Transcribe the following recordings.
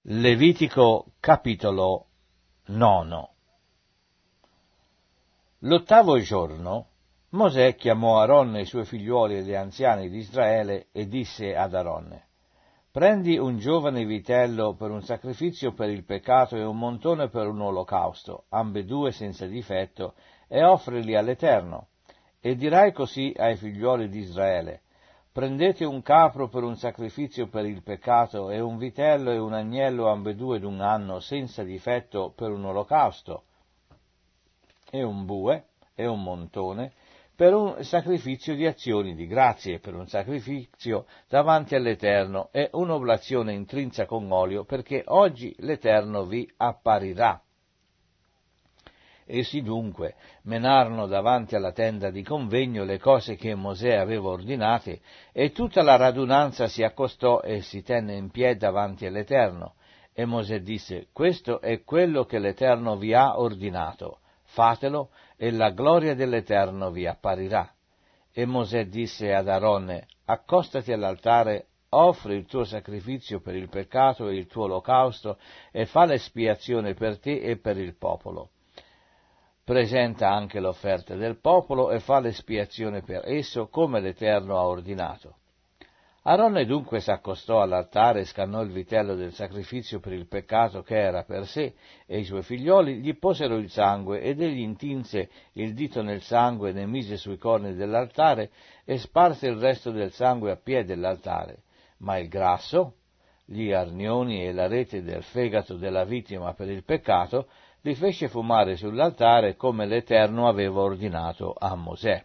Levitico capitolo 9. L'ottavo giorno Mosè chiamò Aaron e i suoi figliuoli e gli anziani di Israele e disse ad Aaron: prendi un giovane vitello per un sacrificio per il peccato e un montone per un olocausto, ambedue senza difetto, e offrili all'Eterno. E dirai così ai figliuoli di Israele: prendete un capro per un sacrificio per il peccato e un vitello e un agnello ambedue d'un anno senza difetto per un olocausto, e un bue e un montone per un sacrificio di azioni di grazie, per un sacrificio davanti all'Eterno e un'oblazione intrinsa con olio, perché oggi l'Eterno vi apparirà. Essi dunque menarono davanti alla tenda di convegno le cose che Mosè aveva ordinate, e tutta la radunanza si accostò e si tenne in piedi davanti all'Eterno. E Mosè disse: questo è quello che l'Eterno vi ha ordinato, fatelo, e la gloria dell'Eterno vi apparirà. E Mosè disse ad Aaron: accostati all'altare, offri il tuo sacrificio per il peccato e il tuo olocausto, e fa l'espiazione per te e per il popolo. Presenta anche l'offerta del popolo e fa l'espiazione per esso, come l'Eterno ha ordinato. Aaron dunque s'accostò all'altare e scannò il vitello del sacrificio per il peccato che era per sé, e i suoi figlioli gli posero il sangue, ed egli intinse il dito nel sangue e ne mise sui corni dell'altare, e sparse il resto del sangue a piedi dell'altare. Ma il grasso, gli arnioni e la rete del fegato della vittima per il peccato li fece fumare sull'altare, come l'Eterno aveva ordinato a Mosè.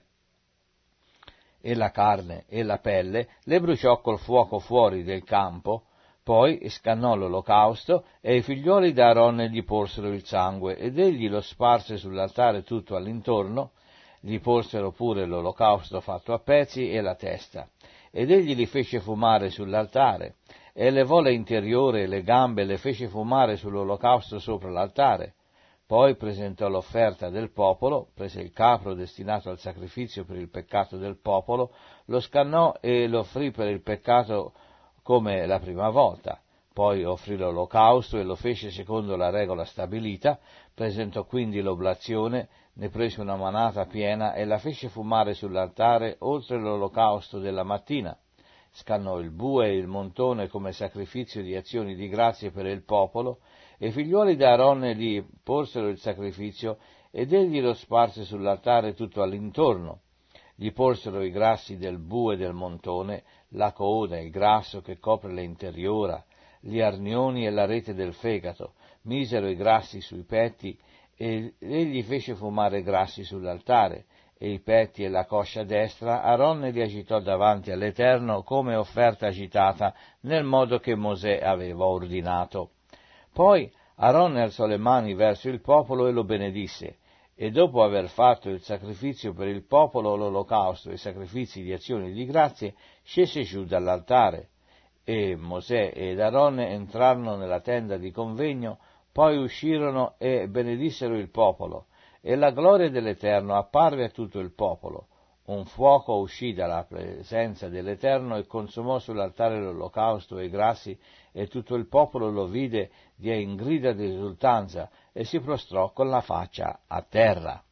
E la carne e la pelle le bruciò col fuoco fuori del campo, poi scannò l'olocausto, e i figliuoli d'Aaron gli porsero il sangue, ed egli lo sparse sull'altare tutto all'intorno, gli porsero pure l'olocausto fatto a pezzi e la testa, ed egli li fece fumare sull'altare, e levò l'interiore e le gambe e le fece fumare sull'olocausto sopra l'altare. Poi presentò l'offerta del popolo, prese il capro destinato al sacrificio per il peccato del popolo, lo scannò e lo offrì per il peccato come la prima volta. Poi offrì l'olocausto e lo fece secondo la regola stabilita, presentò quindi l'oblazione, ne prese una manata piena e la fece fumare sull'altare oltre l'olocausto della mattina. Scannò il bue e il montone come sacrificio di azioni di grazie per il popolo, e i figliuoli d'Aaron gli porsero il sacrificio, ed egli lo sparse sull'altare tutto all'intorno. Gli porsero i grassi del bue e del montone, la coda, il grasso che copre l'interiora, gli arnioni e la rete del fegato, misero i grassi sui petti, e egli fece fumare grassi sull'altare, e i petti e la coscia destra Aaron li agitò davanti all'Eterno come offerta agitata, nel modo che Mosè aveva ordinato. Poi Aaron alzò le mani verso il popolo e lo benedisse, e dopo aver fatto il sacrificio per il popolo, l'olocausto e i sacrifici di azioni di grazie, scese giù dall'altare. E Mosè ed Aaron entrarono nella tenda di convegno, poi uscirono e benedissero il popolo, e la gloria dell'Eterno apparve a tutto il popolo. Un fuoco uscì dalla presenza dell'Eterno e consumò sull'altare l'olocausto e i grassi, e tutto il popolo lo vide, diè in grida di esultanza e si prostrò con la faccia a terra.